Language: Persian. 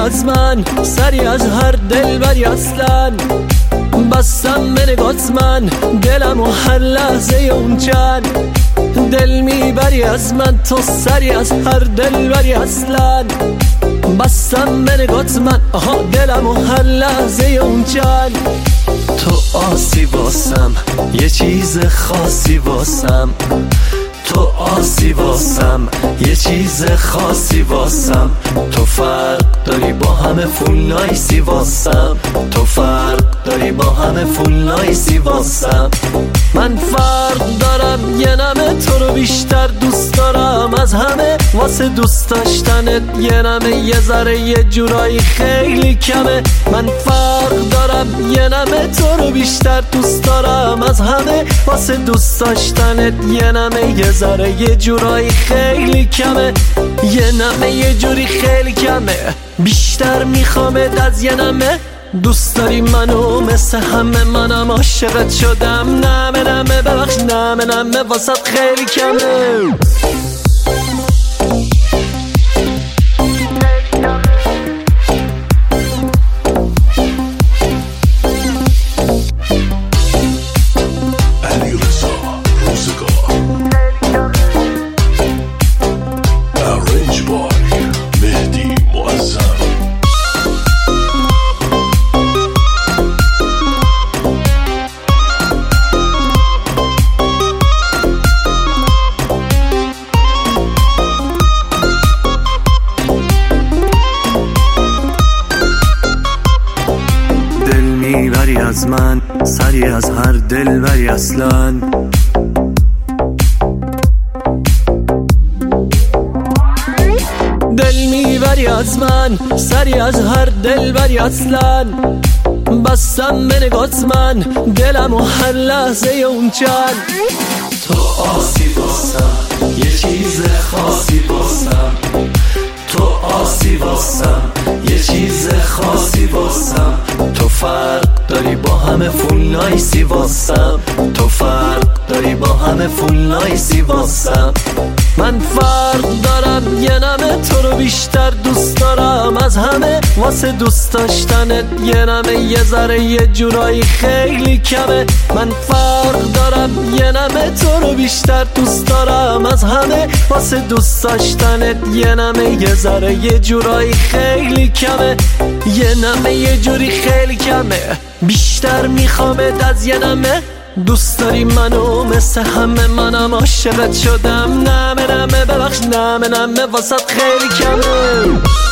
از من، سری از هر دلبری اصلا. بستم به نگات من دلم و هر لحظه اون چند. دل میبری از من تو، سری از هر دلبری اصلا. بستم به نگات من دلم و هر لحظه اون چند. تو آسی واسم، یه چیز خاصی واسم. تو آسی واسم، یه چیز خاصی واسم. تو فرق داری با همه فول نایسی واسم. تو فرق داری با همه فول نایسی واسم. من فرق دارم، یه نمه تو رو بیشتر دوست دارم از همه. واسه دوست داشتنت یه نمه یه ذره یه جورایی خیلی کمه. من فرق دارم، یه نمه تو رو بیشتر دوست دارم از همه. واسه دوست داشتنت یه نمه یه ذره یه جورایی خیلی کمه. یه نمه یه جوری خیلی کمه. بیشتر میخوامت از یه نمه. دوست داری منو مثل همه، منم عاشقت شدم. نمه نمه ببخش، نمه نمه واسط خیلی کمه. میبری از من، سری از هر دلبری اصلا. دل میبری از من، سری از هر دلبری اصلا. بستم به نگات من دلم و هر لحظه اون چند. تو آسی واسم، یه چیز خاصی واسم. تو آسی واسم، یه چیز خاصی واسم. تو فرق داری با همه فول نایسی واسم. تو فرق داری با همه فول نایسی واسم. من فرق دارم، یه نمه تو رو بیشتر دوست دارم از همه. واسه دوست داشتنت یه نمه یه ذره یه جورایی خیلی کمه. من فرق دارم، یه نمه تو رو بیشتر دوست دارم از همه. واسه دوست داشتنت یه نمه یه ذره یه جورایی خیلی کمه. یه نمه یه جوری خیلی کمه. بیشتر میخوامت از یه نمه. دوست داری منو مثل همه، منم عاشقت شدم. نمه نمه ببخش، نمه نمه واسط خیلی کمه.